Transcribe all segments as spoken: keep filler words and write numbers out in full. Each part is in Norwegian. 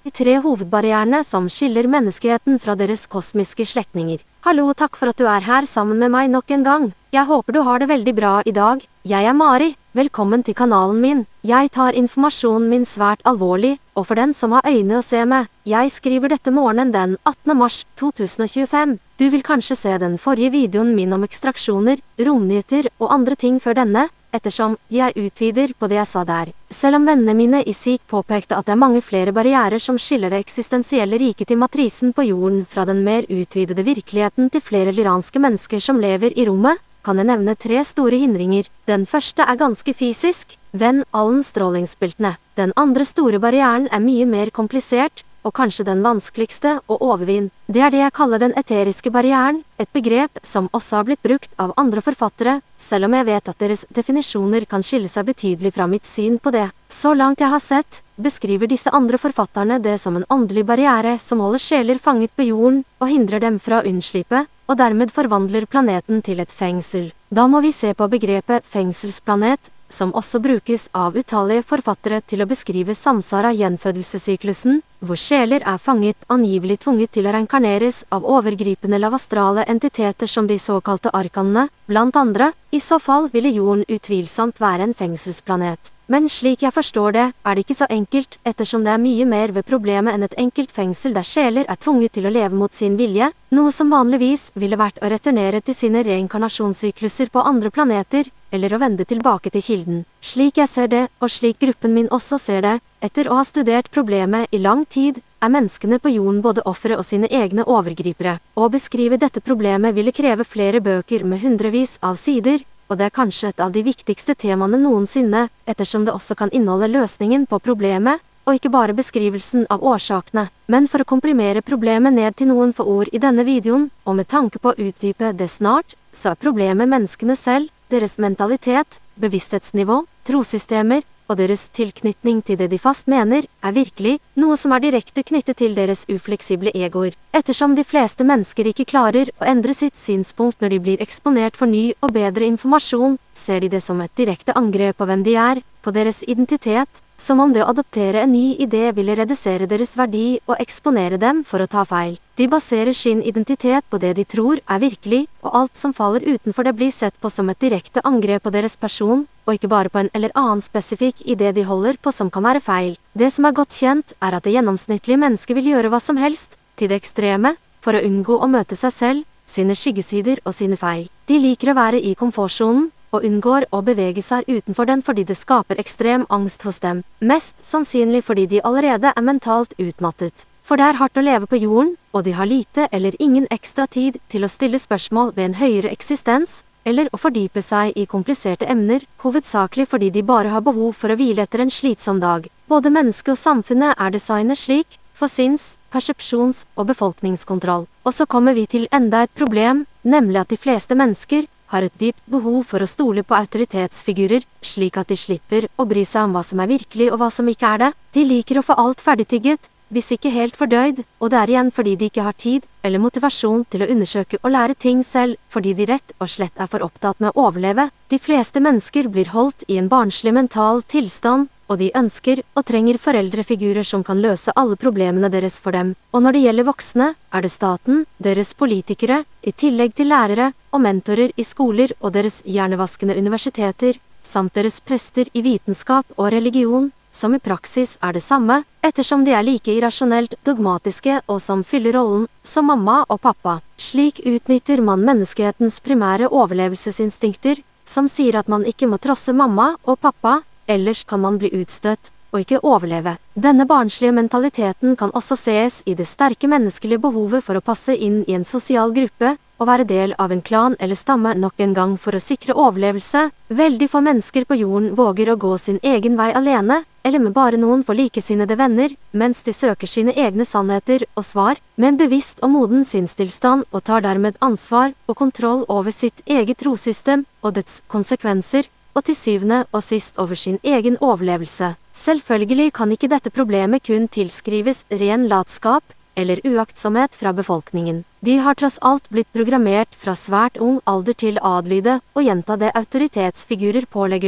De tre hovedbarrierene som skiller menneskeheten fra deres kosmiske slektninger. Hallo og takk for at du er her sammen med meg nok en gang. Jeg håper du har det veldig bra i dag. Jeg er Mari. Velkommen til kanalen min. Jeg tar informasjonen min svært alvorlig, og for den som har øyne å se med. Jeg skriver dette morgenen den attende mars to tusen og tjuefem. Du vil kanskje se den forrige videoen min om ekstraksjoner, romnyheter og andre ting før denne, ettersom jeg utvider på det jeg sa der. Selv om vennene mine i Sikh påpekte at det er mange flere barrierer som skiller det eksistensielle riket til matrisen på jorden fra den mer utvidede virkeligheten til flere liranske mennesker som lever i rommet, kan jeg nevne tre store hindringer. Den første er ganske fysisk, venn allen strålingsbeltene. Den andre store barrieren er mye mer komplisert, og kanskje den vanskeligste å overvinne. Det er det jeg kaller den eteriske barrieren, et begrep som også har blitt brukt av andre forfattere, selv om jeg vet at deres definisjoner kan skille seg betydelig fra mitt syn på det. Så langt jeg har sett, beskriver disse andre forfatterne det som en åndelig barriere som holder sjeler fanget på jorden og hindrer dem fra å unnslippe, og dermed forvandler planeten til et fengsel. Da må vi se på begrepet fengselsplanet, som også brukes av utallige forfattere til å beskrive samsara gjenfødelsessyklusen, hvor sjeler er fanget, angivelig tvunget til å reinkarneres av overgripende lavastrale entiteter som de såkalte arkanene, blant andre. I så fall ville jorden utvilsomt være en fengselsplanet. Men slik jeg forstår det, er det ikke så enkelt, ettersom det er mye mer ved problemet enn et enkelt fengsel der sjeler er tvunget til å leve mot sin vilje, noe som vanligvis ville vært å returnere til sine reinkarnasjonssykluser på andre planeter, eller å vende tilbake til kilden. Slik jeg ser det, og slik gruppen min også ser det, etter å ha studert problemet i lang tid, er menneskene på jorden både ofre og sine egne overgripere. Å beskrive dette problemet ville kreve flere bøker med hundrevis av sider, og det er kanskje et av de viktigste temaene noensinne, ettersom det også kan inneholde løsningen på problemet, og ikke bare beskrivelsen av årsakene. Men for å komprimere problemet ned til noen få ord i denne videoen, og med tanke på å utdype det snart, så er problemet menneskene selv, deres mentalitet, bevissthetsnivå, trossystemer og deres tilknytning til det de fast mener, er virkelig noe som er direkte knyttet til deres ufleksible egoer. Ettersom de fleste mennesker ikke klarer å endre sitt synspunkt når de blir eksponert for ny og bedre informasjon, ser de det som et direkte angrep på hvem de er, på deres identitet, som om det å adoptere en ny idé ville redusere deres verdi og eksponere dem for å ta feil. De baserer sin identitet på det de tror er virkelig, og alt som faller utenfor det blir sett på som et direkte angrep på deres person, og ikke bare på en eller annen spesifikk idé de holder på som kan være feil. Det som er godt kjent, er at det gjennomsnittlige mennesket vil gjøre hva som helst, til det ekstreme, for å unngå å møte seg selv, sine skyggesider og sine feil. De liker å være i komfortsonen, og unngår å bevege seg utenfor den fordi det skaper ekstrem angst hos dem, mest sannsynlig fordi de allerede er mentalt utmattet. For det er hardt å leve på jorden, og de har lite eller ingen ekstra tid til å stille spørsmål ved en høyere eksistens, eller å fordype seg i kompliserte emner, hovedsakelig fordi de bare har behov for å hvile etter en slitsom dag. Både mennesket og samfunnet er designet slik, for sinns, persepsjons- og befolkningskontroll. Og så kommer vi til enda et problem, nemlig at de fleste mennesker har et dypt behov for å stole på autoritetsfigurer, slik at de slipper å bry seg om hva som er virkelig og hva som ikke er det. De liker å få alt ferdigtygget, hvis ikke helt fordøyd, og det er igjen fordi de ikke har tid eller motivasjon til å undersøke og lære ting selv, fordi de rett og slett er for opptatt med å overleve. De fleste mennesker blir holdt i en barnslig mental tilstand, og de ønsker og trenger foreldrefigurer som kan løse alle problemene deres for dem. Og når det gjelder voksne, er det staten, deres politikere, i tillegg til lærere og mentorer i skoler og deres hjernevaskende universiteter, samt deres prester i vitenskap og religion, som i praksis er det samme, ettersom de er like irrasjonelt dogmatiske og som fyller rollen som mamma og pappa. Slik utnytter man menneskehetens primære overlevelsesinstinkter, som sier at man ikke må trosse mamma og pappa, ellers kan man bli utstøtt og ikke overleve. Denne barnslige mentaliteten kan også ses i det sterke menneskelige behovet for å passe inn i en sosial gruppe og være del av en klan eller stamme nok en gang for å sikre overlevelse. Veldig få mennesker på jorden våger å gå sin egen vei alene, eller med bare noen for likesinnede venner, mens de søker sine egne sannheter og svar, med en bevisst og moden sinnstilstand og tar dermed ansvar og kontroll over sitt eget trossystem og dets konsekvenser, og til syvende og sist over sin egen overlevelse. Selvfølgelig kan ikke dette problemet kun tilskrives ren latskap eller uaktsomhet fra befolkningen. De har tross alt blitt programmert fra svært ung alder til å adlyde og gjenta det autoritetsfigurer pålegger dem,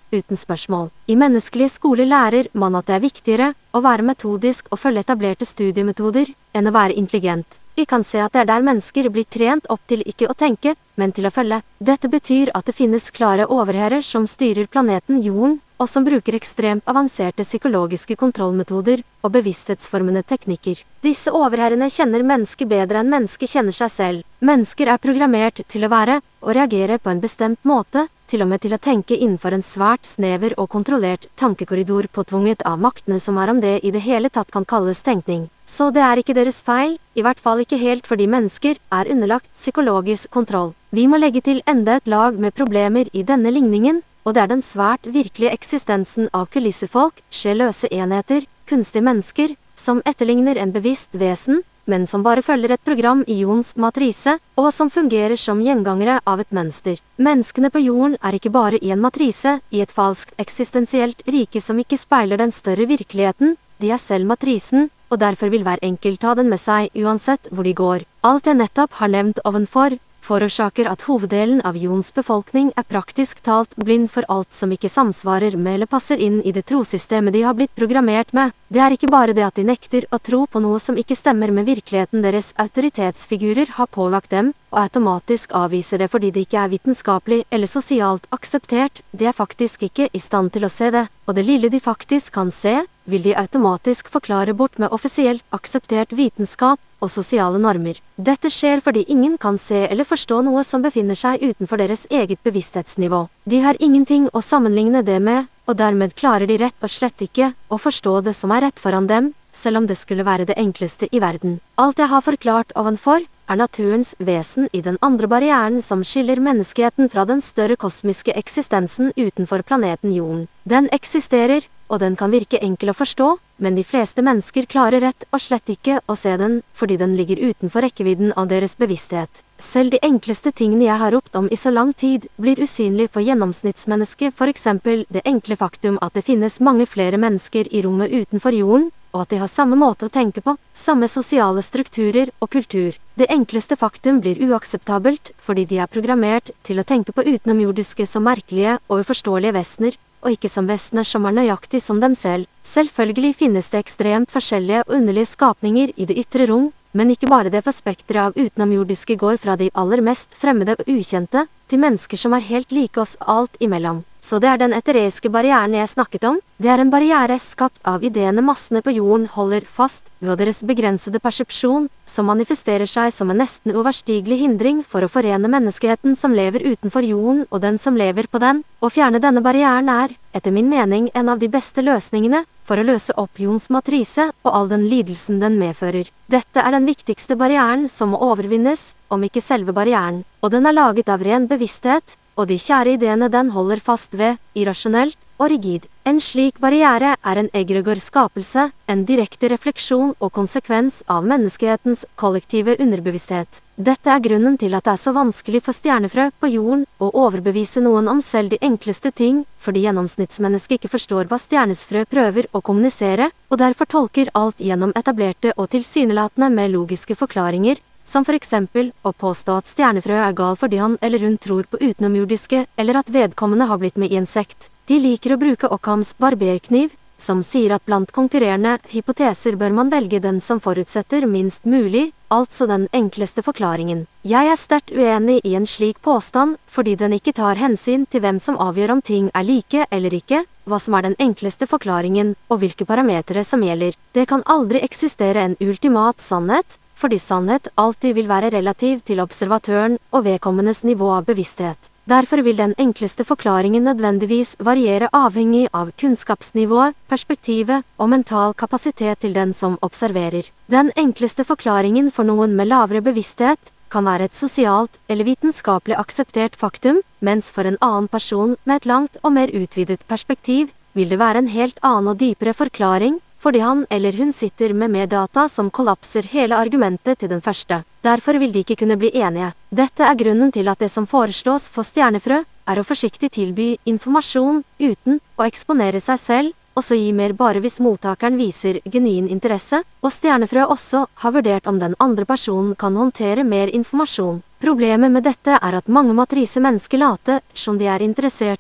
uten spørsmål. I menneskelige skoler lærer man at det er viktigere å være metodisk og følge etablerte studiemetoder enn å være intelligent. Vi kan se at det er der mennesker blir trent opp til ikke å tenke, men til å følge. Dette betyr at det finnes klare overherrer som styrer planeten Jorden, og som bruker ekstremt avanserte psykologiske kontrollmetoder og bevissthetsformende teknikker. Disse overherrene kjenner mennesket bedre enn mennesket kjenner seg selv. Mennesker er programmert til å være og reagere på en bestemt måte, til og med til å tenke innenfor en svært snever og kontrollert tankekorridor påtvunget av maktene som er om det i det hele tatt kan kalles tenkning. Så det er ikke deres feil, i hvert fall ikke helt fordi mennesker er underlagt psykologisk kontroll. Vi må legge til enda et lag med problemer i denne ligningen, og det er den svært virkelige eksistensen av kulissefolk, sjelløse enheter, kunstige mennesker, som etterligner en bevisst vesen, men som bare følger et program i jordens matrise, og som fungerer som gjengangere av et mønster. Menneskene på jorden er ikke bare i en matrise, i et falskt eksistensielt rike som ikke speiler den større virkeligheten, de er selv matrisen, og derfor vil hver enkelt ta den med seg uansett hvor de går. Alt jeg nettopp har nevnt ovenfor, forårsaker at hoveddelen av jordens befolkning er praktisk talt blind for alt som ikke samsvarer med eller passer inn i det trosystemet de har blitt programmert med. Det er ikke bare det at de nekter å tro på noe som ikke stemmer med virkeligheten deres autoritetsfigurer har pålagt dem, og automatisk avviser det fordi det ikke er vitenskapelig eller sosialt akseptert, de er faktisk ikke i stand til å se det, og det lille de faktisk kan se, vil de automatisk forklare bort med offisielt akseptert vitenskap og sosiale normer. Dette skjer fordi ingen kan se eller forstå noe som befinner seg utenfor deres eget bevissthetsnivå. De har ingenting å sammenligne det med, og dermed klarer de rett og slett ikke å forstå det som er rett foran dem, selv om det skulle være det enkleste i verden. Alt jeg har forklart ovenfor, er naturens vesen i den andre barrieren som skiller menneskeheten fra den større kosmiske eksistensen utenfor planeten Jorden. Den eksisterer, og den kan virke enkel å forstå, men de fleste mennesker klarer rett og slett ikke å se den, fordi den ligger utenfor rekkevidden av deres bevissthet. Selv de enkleste tingene jeg har ropt om i så lang tid, blir usynlig for gjennomsnittsmennesket, for eksempel det enkle faktum at det finnes mange flere mennesker i rommet utenfor jorden, og at de har samme måte å tenke på, samme sosiale strukturer og kultur. Det enkleste faktum blir uakseptabelt, fordi de er programmert til å tenke på utenomjordiske som merkelige og uforståelige vesener, og ikke som vesener som er nøyaktig som dem selv. Selvfølgelig finnes det ekstremt forskjellige og underlige skapninger i det ytre rom, men ikke bare det, for spektret av utenomjordiske går fra de aller mest fremmede og ukjente, til mennesker som er helt like oss alt imellom. Så det er den etereiske barrieren jeg snakket om. Det er en barriere skapt av ideene massene på jorden holder fast ved deres begrensede persepsjon, som manifesterer seg som en nesten uoverstigelig hindring for å forene menneskeheten som lever utenfor jorden og den som lever på den. Å fjerne denne barrieren er, etter min mening, en av de beste løsningene for å løse opp jordens matrise og all den lidelsen den medfører. Dette er den viktigste barrieren som må overvinnes, om ikke selve barrieren, og den er laget av ren bevissthet, og de kjære ideene den holder fast ved, irrasjonelt og rigid. En slik barriere er en egregor skapelse, en direkte refleksjon og konsekvens av menneskehetens kollektive underbevissthet. Dette er grunnen til at det er så vanskelig for stjernefrø på jorden å overbevise noen om selv de enkleste ting, fordi gjennomsnittsmennesket ikke forstår hva stjernesfrø prøver å kommunisere, og derfor tolker alt gjennom etablerte og tilsynelatende med logiske forklaringer, som for eksempel å påstå at stjernefrø er gal fordi han eller hun tror på utenomjordiske, eller at vedkommende har blitt med i en sekt. De liker å bruke Ockhams barberkniv, som sier at blant konkurrerende hypoteser bør man velge den som forutsetter minst mulig, altså den enkleste forklaringen. Jeg er sterkt uenig i en slik påstand, fordi den ikke tar hensyn til hvem som avgjør om ting er like eller ikke, hva som er den enkleste forklaringen, og hvilke parametere som gjelder. Det kan aldri eksistere en ultimat sannhet, fordi sannhet alltid vil være relativ til observatøren og vedkommendes nivå av bevissthet. Derfor vil den enkleste forklaringen nødvendigvis variere avhengig av kunnskapsnivået, perspektivet og mental kapasitet til den som observerer. Den enkleste forklaringen for noen med lavere bevissthet kan være et sosialt eller vitenskapelig akseptert faktum, mens for en annen person med et langt og mer utvidet perspektiv vil det være en helt annen og dypere forklaring, fordi han eller hun sitter med mer data som kollapser hele argumentet til den første. Derfor vil de ikke kunne bli enige. Dette er grunnen til at det som foreslås for stjernefrø, er å forsiktig tilby informasjon uten å eksponere seg selv, og så gi mer bare hvis mottakeren viser genuin interesse, og stjernefrø også har vurdert om den andre personen kan håndtere mer informasjon. Problemet med dette er at mange matrise mennesker later som de er interesserte,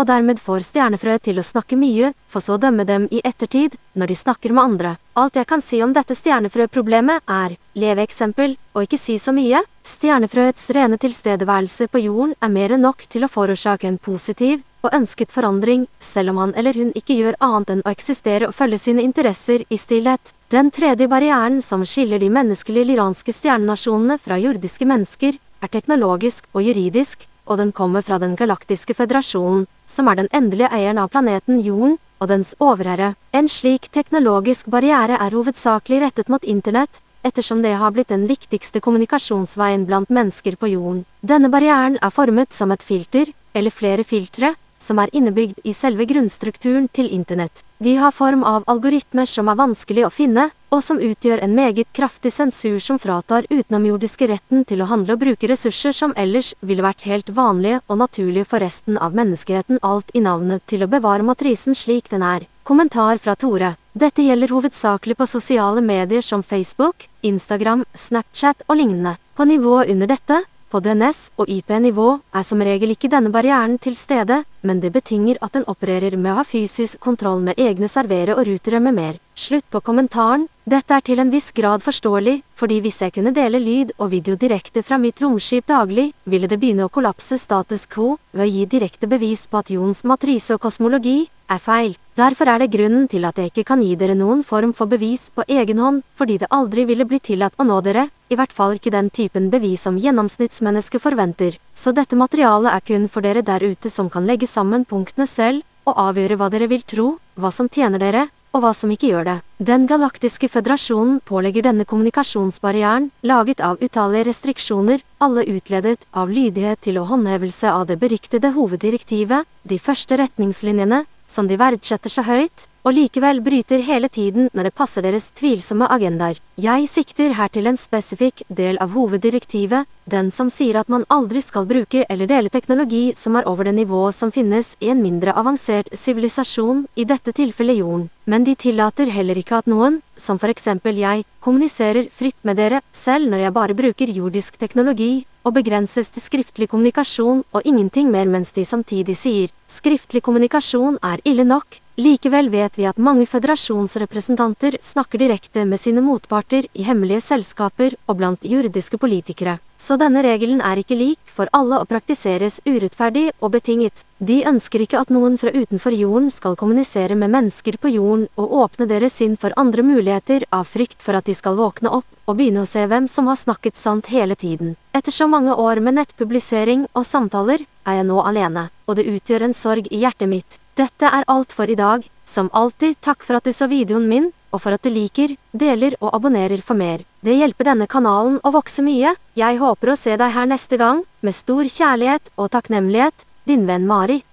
og dermed får stjernefrøet til å snakke mye, for så å dømme dem i ettertid, når de snakker med andre. Alt jeg kan si om dette stjernefrøproblemet er, leveeksempel, og ikke si så mye. Stjernefrøets rene tilstedeværelse på jorden er mer enn nok til å forårsake en positiv og ønsket forandring, selv om han eller hun ikke gjør annet enn å eksistere og følge sine interesser i stillhet. Den tredje barrieren som skiller de menneskelige lyranske stjernenasjonene fra jordiske mennesker, er teknologisk og juridisk, og den kommer fra den galaktiske føderasjonen, som er den endelige eieren av planeten Jorden, og dens overherre. En slik teknologisk barriere er hovedsakelig rettet mot internett, ettersom det har blitt den viktigste kommunikasjonsveien blant mennesker på jorden. Denne barrieren er formet som et filter, eller flere filtre, som er innebygd i selve grunnstrukturen til internett. De har form av algoritmer som er vanskelig å finne, og som utgjør en meget kraftig sensur som fratar utenomjordiske retten til å handle og bruke ressurser som ellers ville vært helt vanlige og naturlige for resten av menneskeheten, alt i navnet til å bevare matrisen slik den er. Kommentar fra Tore. Dette gjelder hovedsakelig på sosiale medier som Facebook, Instagram, Snapchat og lignende. På nivået under dette, på D N S- og I P-nivå, er som regel ikke denne barrieren til stede, men det betinger at den opererer med å ha fysisk kontroll med egne servere og rutere med mer. Slutt på kommentaren. Dette er til en viss grad forståelig, fordi hvis jeg kunne dele lyd og video direkte fra mitt romskip daglig, ville det begynne å kollapse status quo ved å gi direkte bevis på at jordens matrise og kosmologi er feil. Derfor er det grunnen til at jeg ikke kan gi dere noen form for bevis på egen hånd, fordi det aldri ville bli tillatt å nå dere, i hvert fall ikke den typen bevis som gjennomsnittsmennesket forventer. Så dette materialet er kun for dere der ute som kan legge sammen punktene selv, og avgjøre hva dere vil tro, hva som tjener dere, og hva som ikke gjør det. Den galaktiske føderasjonen pålegger denne kommunikasjonsbarrieren, laget av utallige restriksjoner, alle utledet av lydighet til og håndhevelse av det beryktede hoveddirektivet, de første retningslinjene, som de verdsetter så høyt, og likevel bryter hele tiden når det passer deres tvilsomme agendaer. Jeg sikter her til en spesifikk del av hoveddirektivet, den som sier at man aldri skal bruke eller dele teknologi som er over det nivået som finnes i en mindre avansert sivilisasjon, i dette tilfellet jorden. Men de tillater heller ikke at noen, som for eksempel jeg, kommuniserer fritt med dere, selv når jeg bare bruker jordisk teknologi, og begrenses til skriftlig kommunikasjon og ingenting mer, mens de samtidig sier, skriftlig kommunikasjon er ille nok. Likevel vet vi at mange føderasjonsrepresentanter snakker direkte med sine motparter i hemmelige selskaper og blant jordiske politikere. Så denne regelen er ikke lik for alle og praktiseres urettferdig og betinget. De ønsker ikke at noen fra utenfor jorden skal kommunisere med mennesker på jorden og åpne deres sinn for andre muligheter av frykt for at de skal våkne opp og begynne å se hvem som har snakket sant hele tiden. Etter så mange år med nettpublisering og samtaler, er jeg nå alene, og det utgjør en sorg i hjertet mitt. Dette er alt for i dag. Som alltid, takk for at du så videoen min, og for at du liker, deler og abonnerer for mer. Det hjelper denne kanalen å vokse mye. Jeg håper å se deg her neste gang, med stor kjærlighet og takknemlighet, din venn Mari.